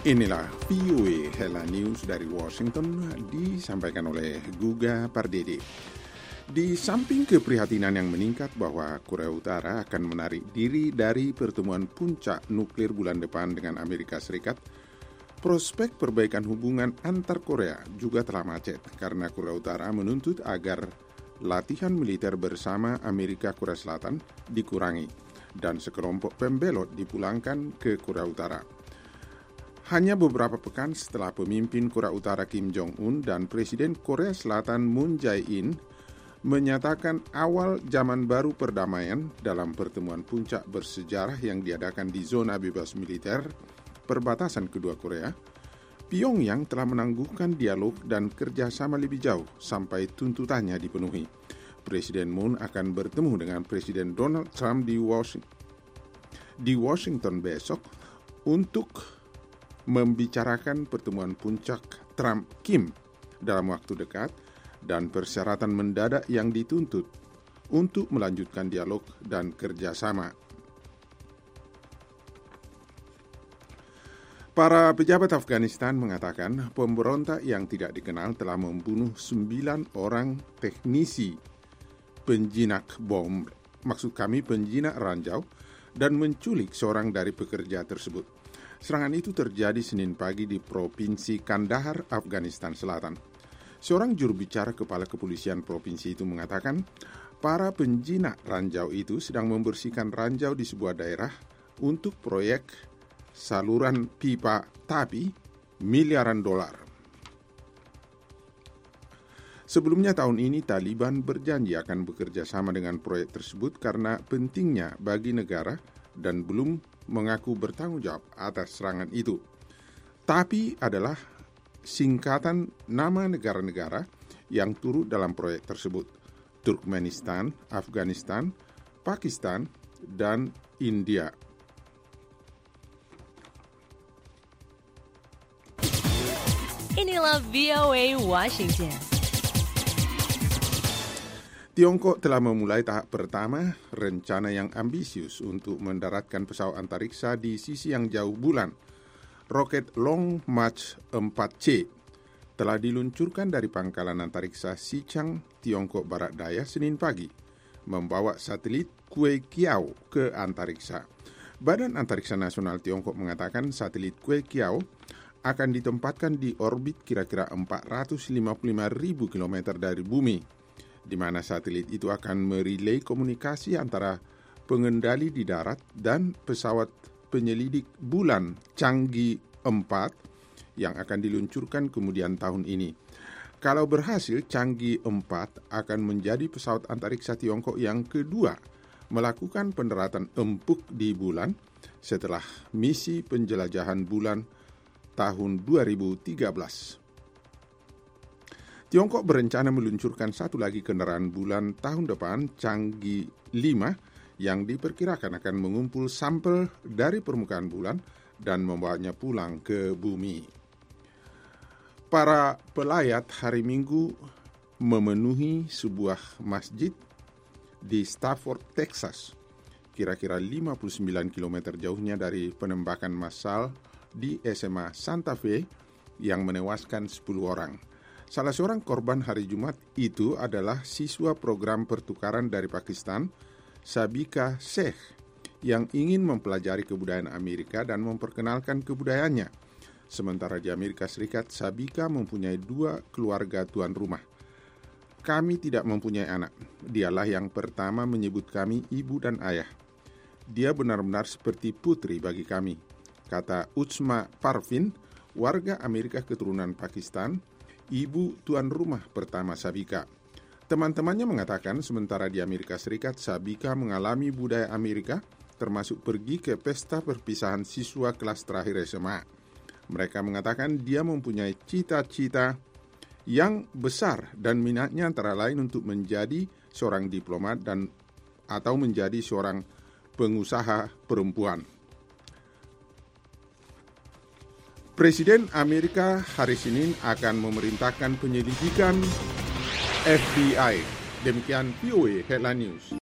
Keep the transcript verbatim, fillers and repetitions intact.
Inilah V O A Headline News dari Washington, disampaikan oleh Guga Pardede. Di samping keprihatinan yang meningkat bahwa Korea Utara akan menarik diri dari pertemuan puncak nuklir bulan depan dengan Amerika Serikat, prospek perbaikan hubungan antar Korea juga telah macet karena Korea Utara menuntut agar latihan militer bersama Amerika Korea Selatan dikurangi dan sekelompok pembelot dipulangkan ke Korea Utara. Hanya beberapa pekan setelah pemimpin Korea Utara Kim Jong-un dan Presiden Korea Selatan Moon Jae-in menyatakan awal zaman baru perdamaian dalam pertemuan puncak bersejarah yang diadakan di zona bebas militer perbatasan kedua Korea, Pyongyang telah menangguhkan dialog dan kerjasama lebih jauh sampai tuntutannya dipenuhi. Presiden Moon akan bertemu dengan Presiden Donald Trump di Washington, di Washington besok untuk membicarakan pertemuan puncak Trump-Kim dalam waktu dekat dan persyaratan mendadak yang dituntut untuk melanjutkan dialog dan kerjasama. Para pejabat Afghanistan mengatakan pemberontak yang tidak dikenal telah membunuh sembilan orang teknisi penjinak bom, maksud kami penjinak ranjau, dan menculik seorang dari pekerja tersebut. Serangan itu terjadi Senin pagi di Provinsi Kandahar, Afghanistan Selatan. Seorang juru bicara kepala kepolisian provinsi itu mengatakan, para penjinak ranjau itu sedang membersihkan ranjau di sebuah daerah untuk proyek saluran pipa tapi miliaran dolar. Sebelumnya tahun ini Taliban berjanji akan bekerja sama dengan proyek tersebut karena pentingnya bagi negara dan belum mengaku bertanggung jawab atas serangan itu. Tapi adalah singkatan nama negara-negara yang turut dalam proyek tersebut: Turkmenistan, Afghanistan, Pakistan, dan India. Inilah V O A Washington. Tiongkok telah memulai tahap pertama rencana yang ambisius untuk mendaratkan pesawat antariksa di sisi yang jauh bulan. Roket Long March empat C telah diluncurkan dari pangkalan antariksa Xichang, Tiongkok Barat Daya, Senin pagi, membawa satelit Kue Kiao ke antariksa. Badan Antariksa Nasional Tiongkok mengatakan satelit Kue Kiao akan ditempatkan di orbit kira-kira empat ratus lima puluh lima ribu kilometer dari bumi, di mana satelit itu akan merelay komunikasi antara pengendali di darat dan pesawat penyelidik bulan Chang'e empat yang akan diluncurkan kemudian tahun ini. Kalau berhasil, Chang'e empat akan menjadi pesawat antariksa Tiongkok yang kedua melakukan pendaratan empuk di bulan setelah misi penjelajahan bulan tahun dua ribu tiga belas. Tiongkok berencana meluncurkan satu lagi kendaraan bulan tahun depan, Chang'e lima, yang diperkirakan akan mengumpul sampel dari permukaan bulan dan membawanya pulang ke bumi. Para pelayat hari Minggu memenuhi sebuah masjid di Stafford, Texas, kira-kira lima puluh sembilan kilometer jauhnya dari penembakan massal di S M A Santa Fe yang menewaskan sepuluh orang. Salah seorang korban hari Jumat itu adalah siswa program pertukaran dari Pakistan, Sabika Sheikh, yang ingin mempelajari kebudayaan Amerika dan memperkenalkan kebudayaannya. Sementara di Amerika Serikat, Sabika mempunyai dua keluarga tuan rumah. Kami tidak mempunyai anak. Dialah yang pertama menyebut kami ibu dan ayah. Dia benar-benar seperti putri bagi kami, kata Utsma Parvin, warga Amerika keturunan Pakistan, ibu tuan rumah pertama Sabika. Teman-temannya mengatakan sementara di Amerika Serikat, Sabika mengalami budaya Amerika, termasuk pergi ke pesta perpisahan siswa kelas terakhir S M A. Mereka mengatakan dia mempunyai cita-cita yang besar dan minatnya antara lain untuk menjadi seorang diplomat dan atau menjadi seorang pengusaha perempuan. Presiden Amerika hari Senin akan memerintahkan penyelidikan F B I. Demikian V O A Headline News.